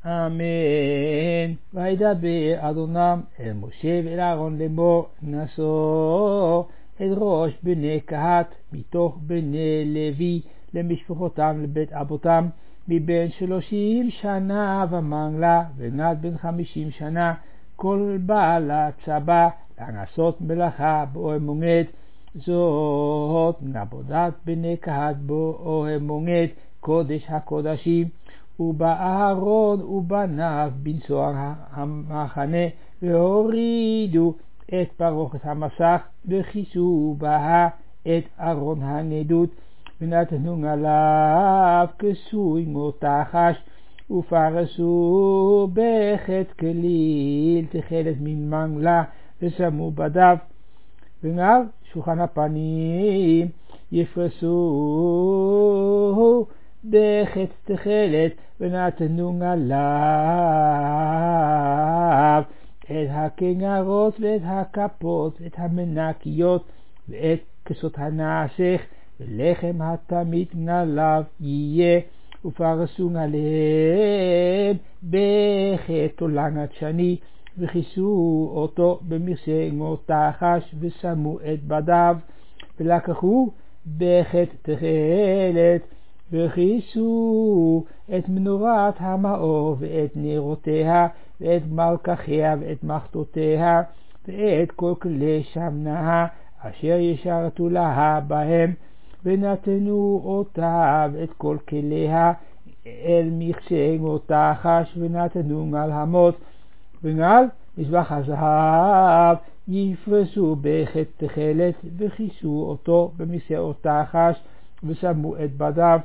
אמן. וידבר אדוני אל משה ואל אהרון לאמור, נשוא את ראש בני קהת מתוך בני לוי למשפחותם לבית אבותם, מבין 30 שנה ומעלה ונער בן 50 שנה, כל בעל הצבא לעשות מלאכה באוהל מועד. זאת עבודת בני קהת באוהל מועד, קודש הקודשים. ובא אהרון ובניו בנסוע המחנה, והורידו את פרוכת המסך, וכיסו בה את ארון הנדות, ונתנו עליו כסוי מותחש, ופרסו בחטא כליל תכלת מן מנגלה, ושמו בדף. ונעל שולחן הפנים יפרסו בחטא תכלת, ונתנו עליו את הכנרות ואת הכפות ואת המנקיות ואת כסות הנעשך, ולחם התמיד עליו יהיה, ופרסו עליהם בחטא עולנת שני, וכיסו אותו במכסה מותחש, ושמו את בדיו. ולקחו בחטא תכלת, וכיסו את מנורת המאור ואת נרותיה ואת מלקחיה ואת מחתותיה ואת כל כלי שמנה אשר ישרתו לה בהם, ונתנו אותה ואת כל כליה אל מכסה מותחש, ונתנו על המות. ועל מזבח הזהב יפרסו בחטא תכלת, וכיסו אותו במכסה מותחש, ושמו את בדיו.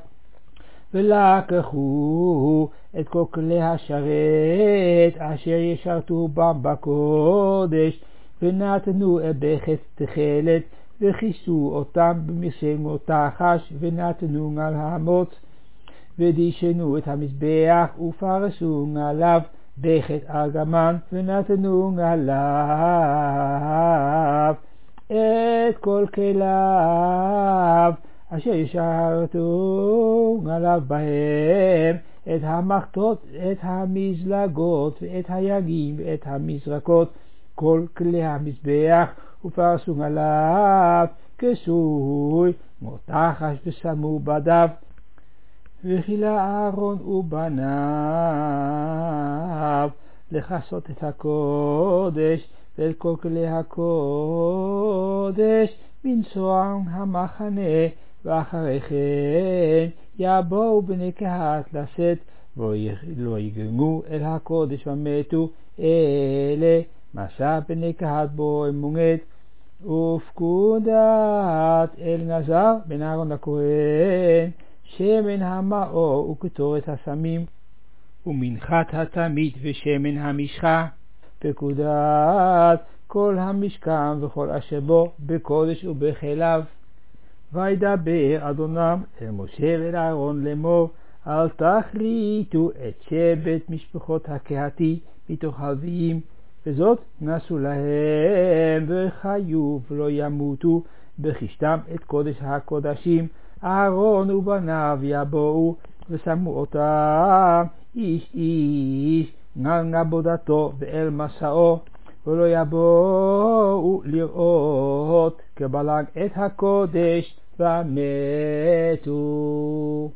ולקחו את כל כלי השרת אשר ישרתו בם בקודש, ונתנו בחטא תכלת, וכיסו אותם במכסה מותחש, ונתנו על המות. ודישנו את המזבח, ופרסו עליו בחטא ארגמן, ונתנו עליו את כל כליו אשר ישרתו עליו בהם, את המחתות, את המזלגות, ואת היגים, ואת המזרקות, כל כלי המזבח, ופרסו עליו כסוי מותחש, ושמו בדיו. וכילה אהרון ובניו לכסות את הקודש ואת כל כלי הקודש בנסוע המחנה, ואחרי כן יבואו בני קהת לשאת, ולא יגרמו אל הקודש ומתו. אלה מסע בני קהת באוהל מועד. ופקודת אלעזר בן אהרון הכהן, שמן המאור וקטורת הסמים, ומנחת התמיד ושמן המשחה, פקודת כל המשכן וכל אשר בו בקודש ובכליו. וידבר אדוני אל משה ואל אהרון לאמור, אל תכריתו את שבט משפחות הקהתי מתוך הלוויים, וזאת נשאו להם וחיו ולא ימותו, בחישתם את קודש הקודשים. אהרון ובניו יבואו ושמו אותם איש איש על עבודתו ואל מסעו, ולא יבואו לראות קבלת את הקודש ומתו.